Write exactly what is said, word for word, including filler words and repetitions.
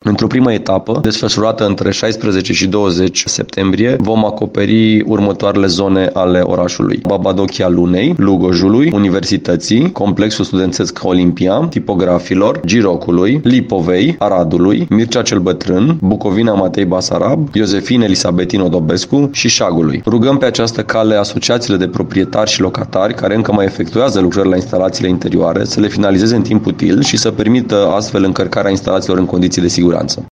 Într-o primă etapă, desfășurată între șaisprezece și douăzeci septembrie, vom acoperi următoarele zone ale orașului: Babadochia Lunei, Lugojului, Universității, Complexul Studențesc Olimpia, Tipografilor, Girocului, Lipovei, Aradului, Mircea cel Bătrân, Bucovina Matei Basarab, Iosefine Elisabetin Odobescu și Șagului. Rugăm pe această cale asociațiile de proprietari și locatari care încă mai efectuează lucrări la instalațiile interioare să le finalizeze în timp util și să permită astfel încărcarea instalațiilor în condiții de siguranță.